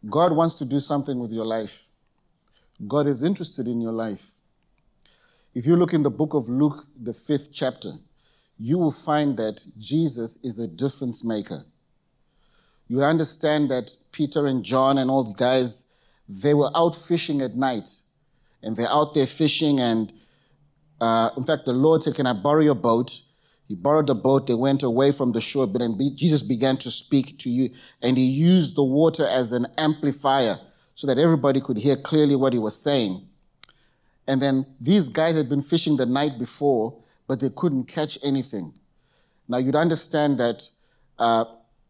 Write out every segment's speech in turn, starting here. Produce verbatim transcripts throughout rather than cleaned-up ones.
God wants to do something with your life. God is interested in your life. If you look in the book of Luke, the fifth chapter, you will find that Jesus is a difference maker. You understand that Peter and John and all the guys, they were out fishing at night. And they're out there fishing, and uh, in fact, the Lord said, can I borrow your boat? He borrowed the boat. They went away from the shore, but then Jesus began to speak to you, and he used the water as an amplifier so that everybody could hear clearly what he was saying. And then these guys had been fishing the night before, but they couldn't catch anything. Now, you'd understand that uh,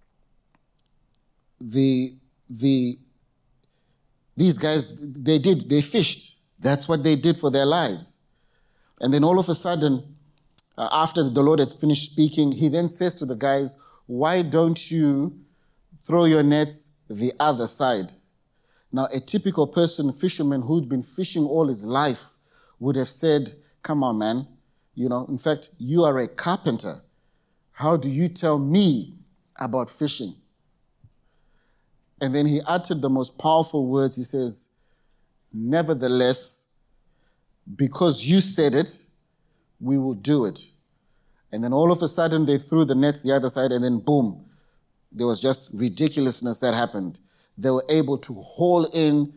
the the these guys, they did, they fished. That's what they did for their lives. And then all of a sudden, uh, after the Lord had finished speaking, he then says to the guys, why don't you throw your nets the other side? Now, a typical person, fisherman who'd been fishing all his life would have said, come on, man. You know, in fact, you are a carpenter. How do you tell me about fishing? And then he uttered the most powerful words. He says, nevertheless, because you said it, we will do it. And then all of a sudden, they threw the nets the other side, and then boom, there was just ridiculousness that happened. They were able to haul in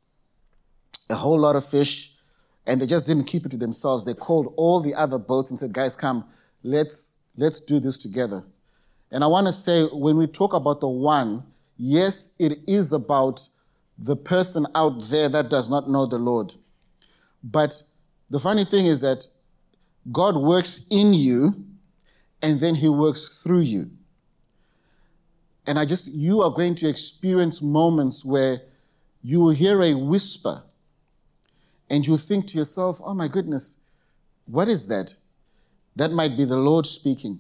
a whole lot of fish, and they just didn't keep it to themselves. They called all the other boats and said, guys, come, let's let's do this together. And I want to say, when we talk about the one, yes, it is about the person out there that does not know the Lord. But the funny thing is that God works in you, and then he works through you. And I just, you are going to experience moments where you will hear a whisper, and you think to yourself, oh my goodness, what is that? That might be the Lord speaking.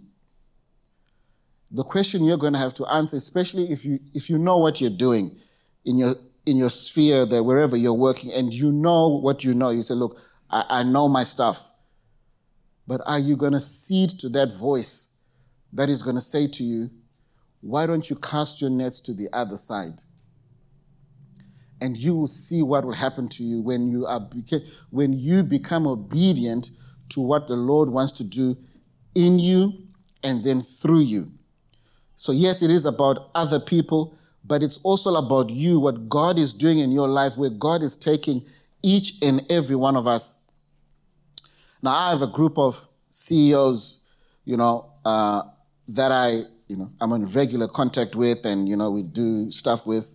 The question you're going to have to answer, especially if you if you know what you're doing in your in your sphere, there, wherever you're working, and you know what you know, you say, look, I, I know my stuff. But are you going to cede to that voice that is going to say to you, why don't you cast your nets to the other side? And you will see what will happen to you when you are when you become obedient to what the Lord wants to do in you and then through you. So yes, it is about other people, but it's also about you, what God is doing in your life, where God is taking each and every one of us. Now, I have a group of C E Os, you know, uh, that I, you know, I'm in regular contact with, and, you know, we do stuff with.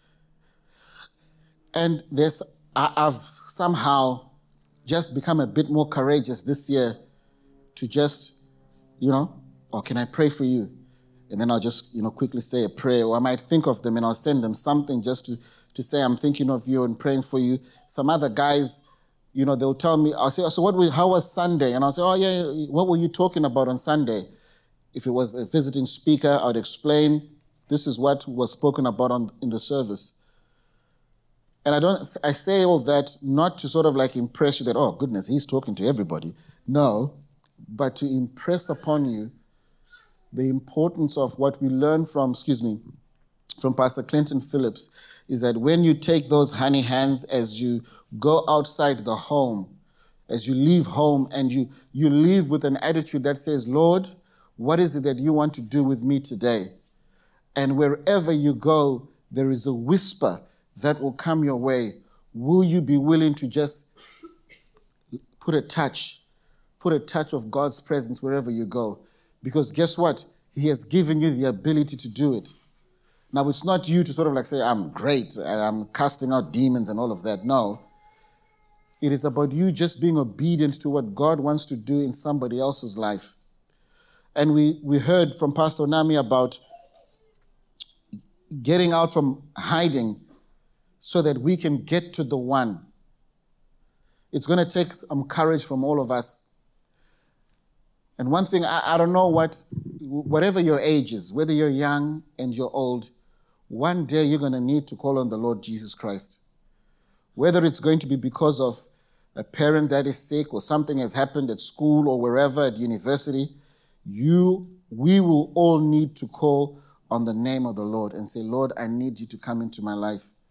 And there's, I, I've somehow just become a bit more courageous this year to just, you know, oh, can I pray for you? And then I'll just, you know, quickly say a prayer, or I might think of them and I'll send them something just to, to say, I'm thinking of you and praying for you. Some other guys, you know, they'll tell me, I'll say, so what? Were, how was Sunday? And I'll say, oh yeah, what were you talking about on Sunday? If it was a visiting speaker, I'd explain, this is what was spoken about on, in the service. And I don't, I say all that not to sort of like impress you that, oh goodness, he's talking to everybody. No, but to impress upon you the importance of what we learn from, excuse me, from Pastor Clinton Phillips, is that when you take those honey hands as you go outside the home, as you leave home, and you, you leave with an attitude that says, Lord, what is it that you want to do with me today? And wherever you go, there is a whisper that will come your way. Will you be willing to just put a touch, put a touch of God's presence wherever you go? Because guess what? He has given you the ability to do it. Now, it's not you to sort of like say, I'm great and I'm casting out demons and all of that. No. It is about you just being obedient to what God wants to do in somebody else's life. And we, we heard from Pastor Nami about getting out from hiding so that we can get to the one. It's going to take some courage from all of us. And one thing, I, I don't know what, whatever your age is, whether you're young and you're old, one day you're going to need to call on the Lord Jesus Christ. Whether it's going to be because of a parent that is sick or something has happened at school or wherever, at university, you, we will all need to call on the name of the Lord and say, Lord, I need you to come into my life.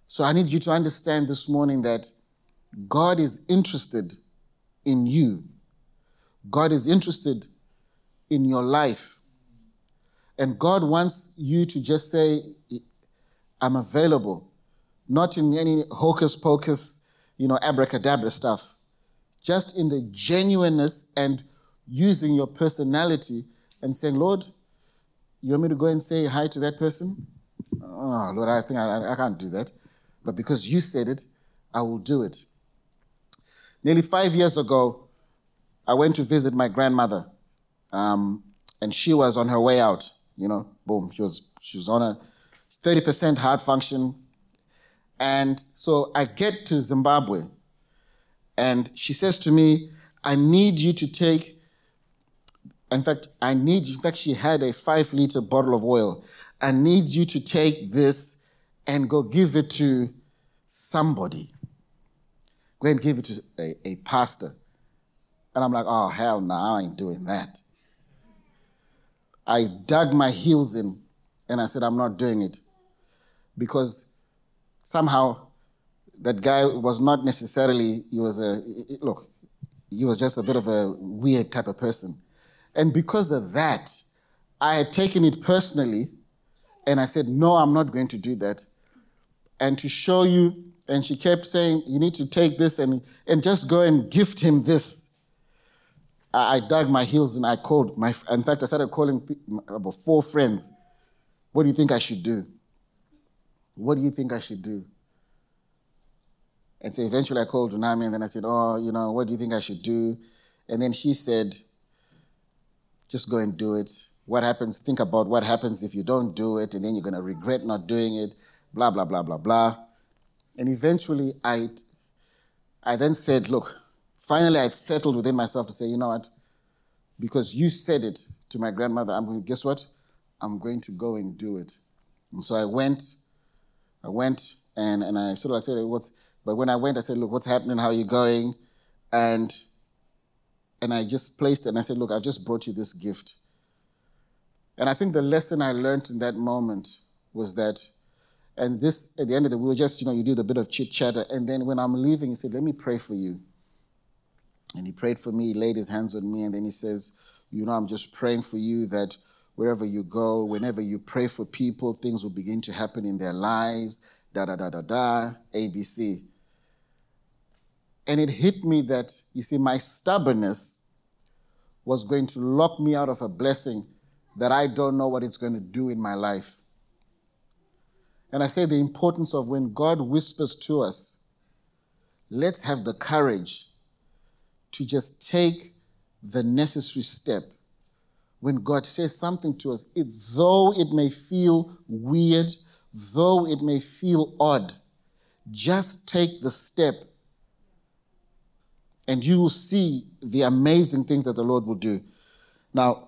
So I need you to understand this morning that God is interested in you. God is interested in your life. And God wants you to just say, I'm available. Not in any hocus pocus, you know, abracadabra stuff. Just in the genuineness and using your personality and saying, Lord, you want me to go and say hi to that person? Oh, Lord, I think I, I can't do that. But because you said it, I will do it. Nearly five years ago, I went to visit my grandmother, um, and she was on her way out. You know, boom, she was she was on a thirty percent heart function. And so I get to Zimbabwe, and she says to me, I need you to take, in fact, I need, in fact, she had a five liter bottle of oil. I need you to take this and go give it to somebody. Go and give it to a, a pastor. And I'm like, oh, hell no, I ain't doing that. I dug my heels in and I said, I'm not doing it. Because somehow that guy was not necessarily, he was a, look, he was just a bit of a weird type of person. And because of that, I had taken it personally and I said, no, I'm not going to do that. And to show you, and she kept saying, you need to take this and, and just go and gift him this. I, I dug my heels and I called my, in fact, I started calling about four friends. What do you think I should do? What do you think I should do? And so eventually I called Unami and then I said, oh, you know, what do you think I should do? And then she said, just go and do it. What happens, think about what happens if you don't do it, and then you're going to regret not doing it, blah, blah, blah, blah, blah. And eventually I, I then said, look, finally I settled within myself to say, you know what, because you said it to my grandmother, I'm going, guess what? I'm going to go and do it. And so I went, I went and, and I sort of like said, what's, but when I went, I said, look, what's happening? How are you going? And And I just placed it and I said, look, I've just brought you this gift. And I think the lesson I learned in that moment was that, and this, at the end of the day, we were just, you know, you did a bit of chit chatter. And then when I'm leaving, he said, let me pray for you. And he prayed for me, he laid his hands on me, and then he says, you know, I'm just praying for you that wherever you go, whenever you pray for people, things will begin to happen in their lives, da, da, da, da, da, A B C. And it hit me that, you see, my stubbornness was going to lock me out of a blessing that I don't know what it's going to do in my life. And I say the importance of when God whispers to us, let's have the courage to just take the necessary step. When God says something to us, it, though it may feel weird, though it may feel odd, just take the step and you will see the amazing things that the Lord will do. Now,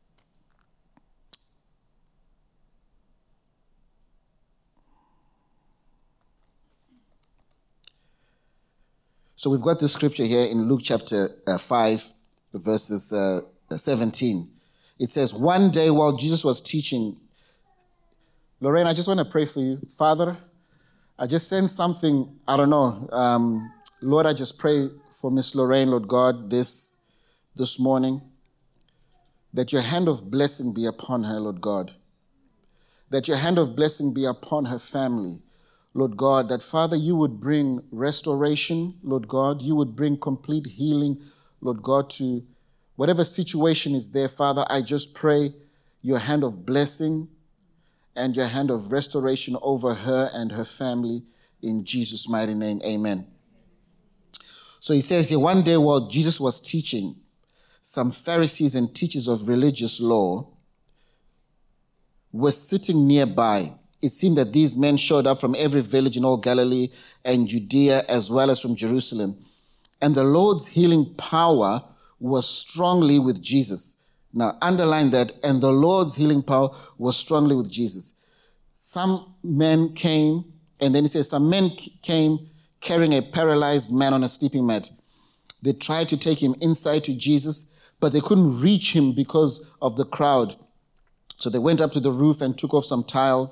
so we've got this scripture here in Luke chapter uh, five, verses uh, seventeen. It says, one day while Jesus was teaching, Lorraine, I just want to pray for you. Father, I just sense something, I don't know. Um, Lord, I just pray for Miss Lorraine, Lord God, this, this morning, that your hand of blessing be upon her, Lord God. That your hand of blessing be upon her family, Lord God. That, Father, you would bring restoration, Lord God. You would bring complete healing, Lord God, to whatever situation is there, Father. I just pray your hand of blessing and your hand of restoration over her and her family in Jesus' mighty name. Amen. So he says here, one day while Jesus was teaching, some Pharisees and teachers of religious law were sitting nearby. It seemed that these men showed up from every village in all Galilee and Judea, as well as from Jerusalem. And the Lord's healing power was strongly with Jesus. Now, underline that, and the Lord's healing power was strongly with Jesus. Some men came, and then he says, some men came carrying a paralyzed man on a sleeping mat. They tried to take him inside to Jesus, but they couldn't reach him because of the crowd. So they went up to the roof and took off some tiles.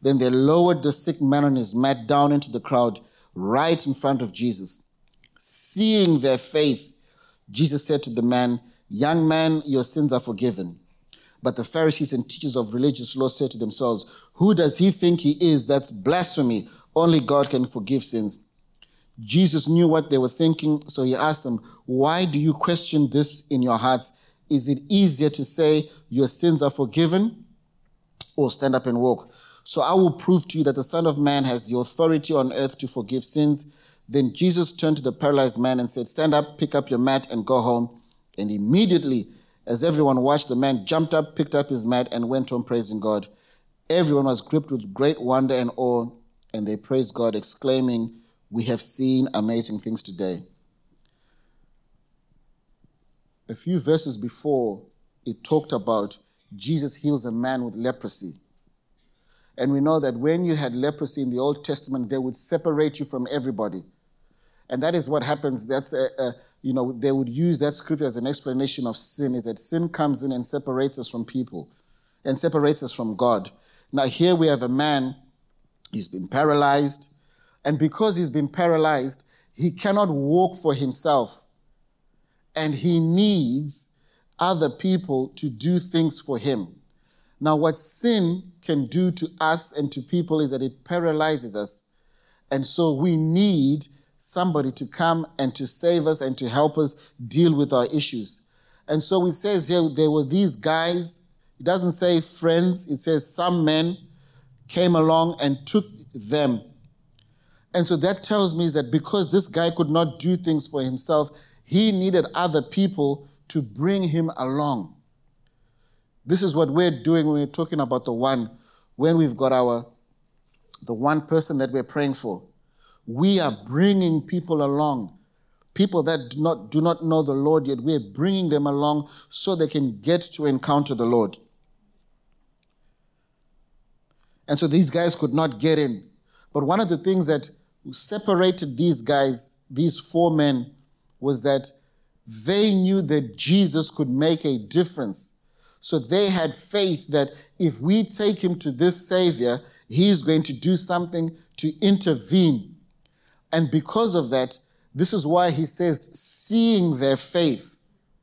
Then they lowered the sick man on his mat down into the crowd, right in front of Jesus. Seeing their faith, Jesus said to the man, "Young man, your sins are forgiven." But the Pharisees and teachers of religious law said to themselves, "Who does he think he is? That's blasphemy. Only God can forgive sins." Jesus knew what they were thinking, so he asked them, "Why do you question this in your hearts? Is it easier to say your sins are forgiven or stand up and walk? So I will prove to you that the Son of Man has the authority on earth to forgive sins." Then Jesus turned to the paralyzed man and said, "Stand up, pick up your mat, and go home." And immediately, as everyone watched, the man jumped up, picked up his mat, and went home praising God. Everyone was gripped with great wonder and awe, and they praised God, exclaiming, "We have seen amazing things today." A few verses before, it talked about Jesus heals a man with leprosy. And we know that when you had leprosy in the Old Testament, they would separate you from everybody. And that is what happens. That's a, a, you know, they would use that scripture as an explanation of sin, is that sin comes in and separates us from people and separates us from God. Now here we have a man, he's been paralyzed, and because he's been paralyzed, he cannot walk for himself, and he needs other people to do things for him. Now what sin can do to us and to people is that it paralyzes us, and so we need somebody to come and to save us and to help us deal with our issues. And so it says here there were these guys. It doesn't say friends. It says some men came along and took them. And so that tells me that because this guy could not do things for himself, he needed other people to bring him along. This is what we're doing when we're talking about the one, when we've got our, the one person that we're praying for. We are bringing people along, people that do not, do not know the Lord yet. We're bringing them along so they can get to encounter the Lord. And so these guys could not get in. But one of the things that separated these guys, these four men, was that they knew that Jesus could make a difference. So they had faith that if we take him to this Savior, he's going to do something to intervene. And because of that, this is why he says, seeing their faith.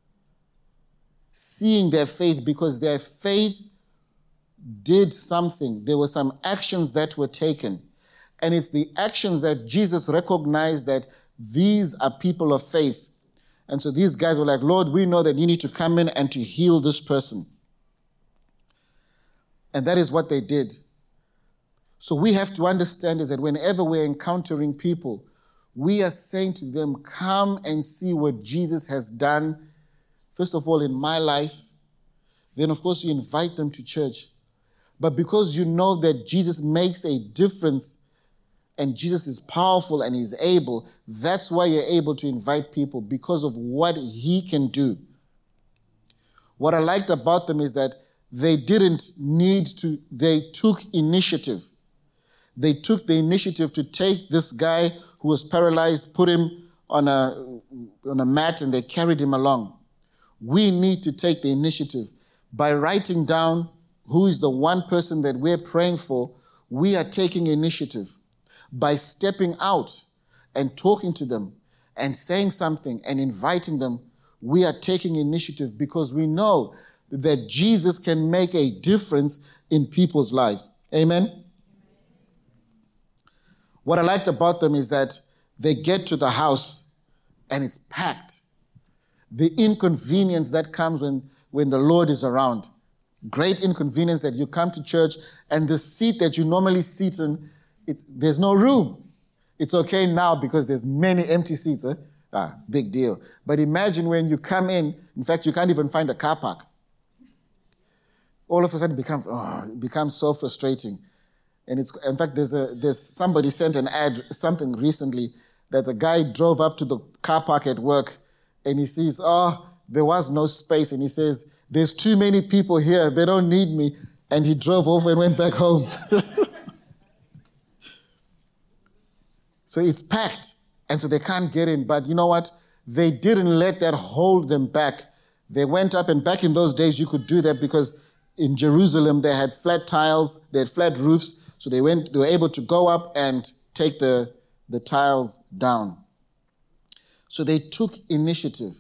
Seeing their faith, because their faith did something. There were some actions that were taken. And it's the actions that Jesus recognized that these are people of faith. And so these guys were like, "Lord, we know that you need to come in and to heal this person." And that is what they did. So we have to understand is that whenever we're encountering people, we are saying to them, "Come and see what Jesus has done, first of all, in my life." Then, of course, you invite them to church. But because you know that Jesus makes a difference and Jesus is powerful and he's able, that's why you're able to invite people, because of what he can do. What I liked about them is that they didn't need to, they took initiative. They took the initiative to take this guy who was paralyzed, put him on a, on a mat, and they carried him along. We need to take the initiative. By writing down who is the one person that we're praying for, we are taking initiative. By stepping out and talking to them and saying something and inviting them, we are taking initiative because we know that Jesus can make a difference in people's lives. Amen? What I liked about them is that they get to the house and it's packed. The inconvenience that comes when, when the Lord is around. Great inconvenience that you come to church and the seat that you normally sit in, it's, there's no room. It's okay now because there's many empty seats. Eh? Ah, big deal. But imagine when you come in, in fact, you can't even find a car park. All of a sudden it becomes, oh, it becomes so frustrating. And it's, in fact, there's a, there's somebody sent an ad, something recently, that the guy drove up to the car park at work and he sees, oh, there was no space. And he says, there's too many people here. They don't need me. And he drove over and went back home. So it's packed. And so they can't get in. But you know what? They didn't let that hold them back. They went up, and back in those days, you could do that because in Jerusalem, they had flat tiles, they had flat roofs. So they went, they were able to go up and take the, the tiles down. So they took initiative.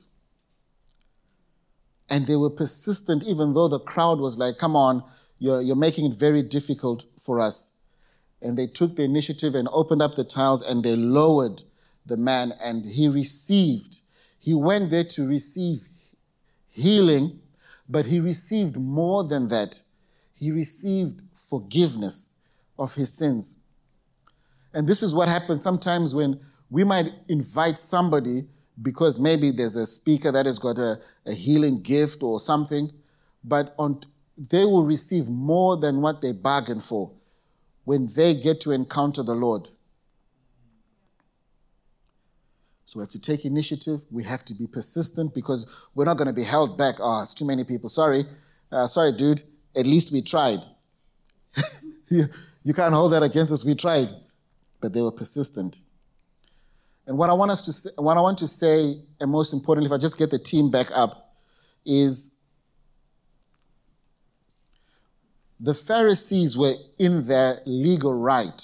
And they were persistent, even though the crowd was like, come on, you're, you're making it very difficult for us. And they took the initiative and opened up the tiles, and they lowered the man, and he received. He went there to receive healing, but he received more than that. He received forgiveness of his sins. And this is what happens sometimes when we might invite somebody because maybe there's a speaker that has got a, a healing gift or something, but on, they will receive more than what they bargained for when they get to encounter the Lord. So we have to take initiative. We have to be persistent because we're not going to be held back. Oh, it's too many people. Sorry. Uh, sorry, dude. At least we tried. you, you can't hold that against us. We tried. But they were persistent. And what I want us to say, what I want to say, and most importantly, if I just get the team back up, is the Pharisees were in their legal right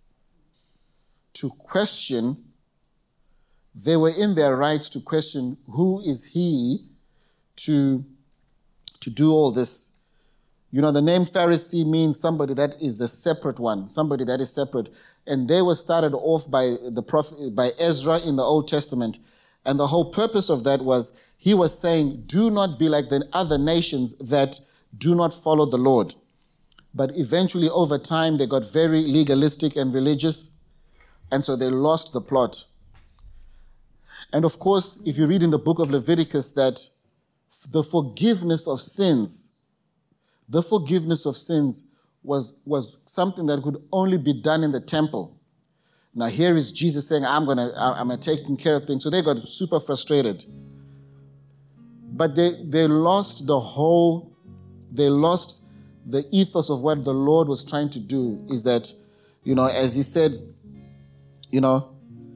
to question. They were in their right to question who is he to, to do all this. You know, the name Pharisee means somebody that is the separate one, somebody that is separate. And they were started off by the prophet, by Ezra in the Old Testament. And the whole purpose of that was he was saying, do not be like the other nations that do not follow the Lord. But eventually, over time, they got very legalistic and religious. And so they lost the plot. And of course, if you read in the book of Leviticus that the forgiveness of sins, the forgiveness of sins was, was something that could only be done in the temple. Now here is Jesus saying, I'm gonna, I'm gonna taking care of things. So they got super frustrated. But they, they lost the whole, they lost the ethos of what the Lord was trying to do, is that, you know, as he said, you know,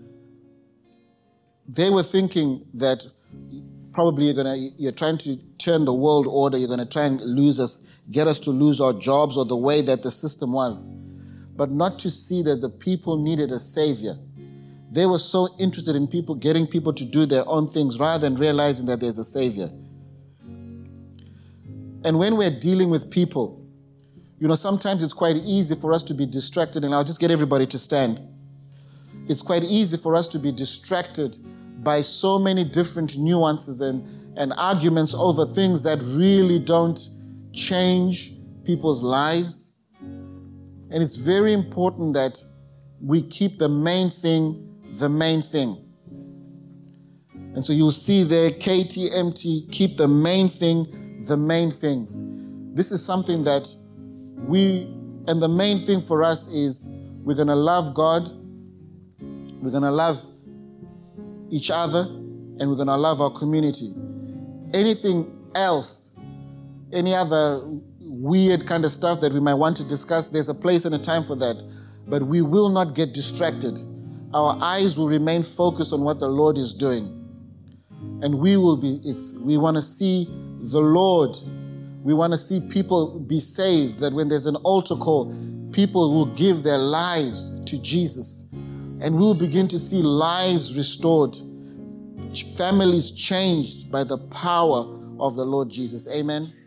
they were thinking that probably you're gonna, you're trying to turn the world order, you're gonna try and lose us, get us to lose our jobs or the way that the system was, but not to see that the people needed a savior. They were so interested in people, getting people to do their own things rather than realizing that there's a savior. And when we're dealing with people, you know, sometimes it's quite easy for us to be distracted, and I'll just get everybody to stand. It's quite easy for us to be distracted by so many different nuances and, and arguments over things that really don't change people's lives. And it's very important that we keep the main thing the main thing. And so you'll see there, K T M T, keep the main thing the main thing. This is something that we, and the main thing for us is we're going to love God, we're going to love each other, and we're going to love our community. Anything else, any other weird kind of stuff that we might want to discuss, there's a place and a time for that. But we will not get distracted. Our eyes will remain focused on what the Lord is doing. And we will be, it's, we want to see the Lord. We want to see people be saved, that when there's an altar call, people will give their lives to Jesus. And we'll begin to see lives restored, families changed by the power of the Lord Jesus. Amen.